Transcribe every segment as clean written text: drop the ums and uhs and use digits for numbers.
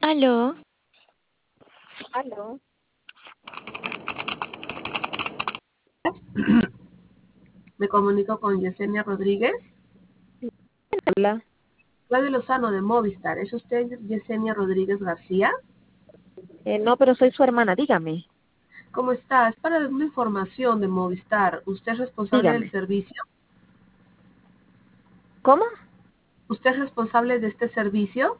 Aló, Aló. Me comunico con Yesenia Rodríguez. Habla. Claudio Lozano de Movistar. ¿Es usted Yesenia Rodríguez García? No, pero soy su hermana, dígame. ¿Cómo está? Es para una información de Movistar. ¿Usted es responsable del Dígame. servicio? ¿Cómo? ¿Usted es responsable de este servicio?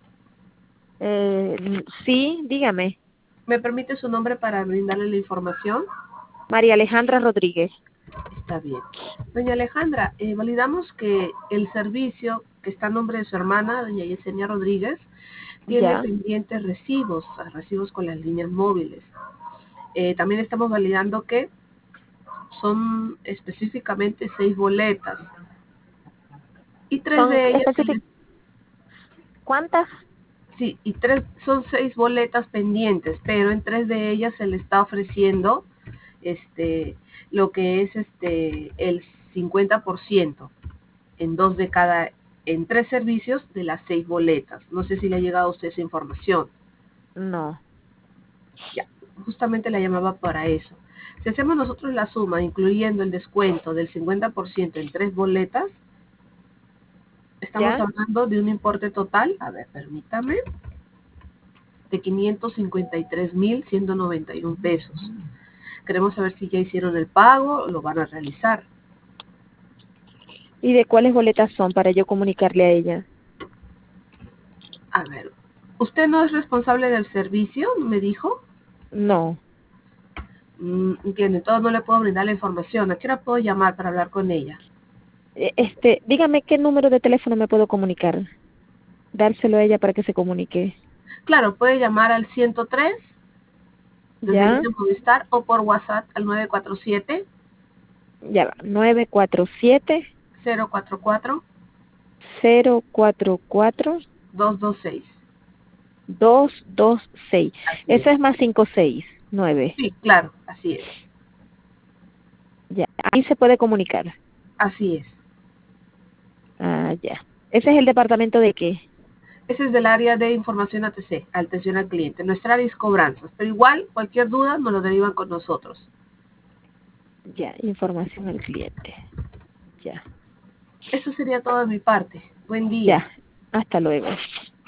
Sí, dígame. ¿Me permite su nombre para brindarle la información? María Alejandra Rodríguez. Está bien. Doña Alejandra, validamos que el servicio que está a nombre de su hermana, doña Yesenia Rodríguez, tiene Ya. pendientes recibos con las líneas móviles. También estamos validando que son específicamente 6 boletas y tres ¿Son de ellas específicas? ¿Cuántas? sí, y tres son 6 boletas pendientes, pero en 3 de ellas se le está ofreciendo lo que es el 50% en dos de cada en 3 servicios de las 6 boletas. No sé si le ha llegado a usted esa información. No. Ya, justamente la llamaba para eso. Si hacemos nosotros la suma, incluyendo el descuento del 50% en 3 boletas, estamos ¿Ya? hablando de un importe total, a ver, permítame, de 553.191 pesos. Queremos saber si ya hicieron el pago o lo van a realizar. ¿Y de cuáles boletas son para yo comunicarle a ella? A ver, ¿usted no es responsable del servicio? Me dijo. No. Entiendo, entonces no le puedo brindar la información. ¿A qué hora puedo llamar para hablar con ella? Dígame qué número de teléfono me puedo comunicar. Dárselo a ella para que se comunique. Claro, puede llamar al 103 desde ¿Ya? línea Movistar o por WhatsApp al 947 Ya va. 947 044 044 226. 226. Así es. Eso es más 569. Sí, claro, así es. Ya. Ahí se puede comunicar. Así es. Ah, ya. ¿Ese es el departamento de qué? Ese es del área de información ATC, atención al cliente. Nuestra área es cobranzas, pero igual cualquier duda nos lo derivan con nosotros. Ya, información al cliente. Ya. Eso sería todo de mi parte. Buen día. Ya. Hasta luego.